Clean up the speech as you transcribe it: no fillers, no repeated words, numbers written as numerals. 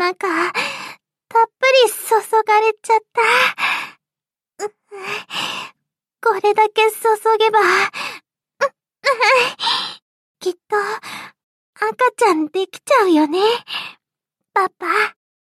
中、たっぷり注がれちゃった。これだけ注げば、きっと赤ちゃんできちゃうよね、パパ。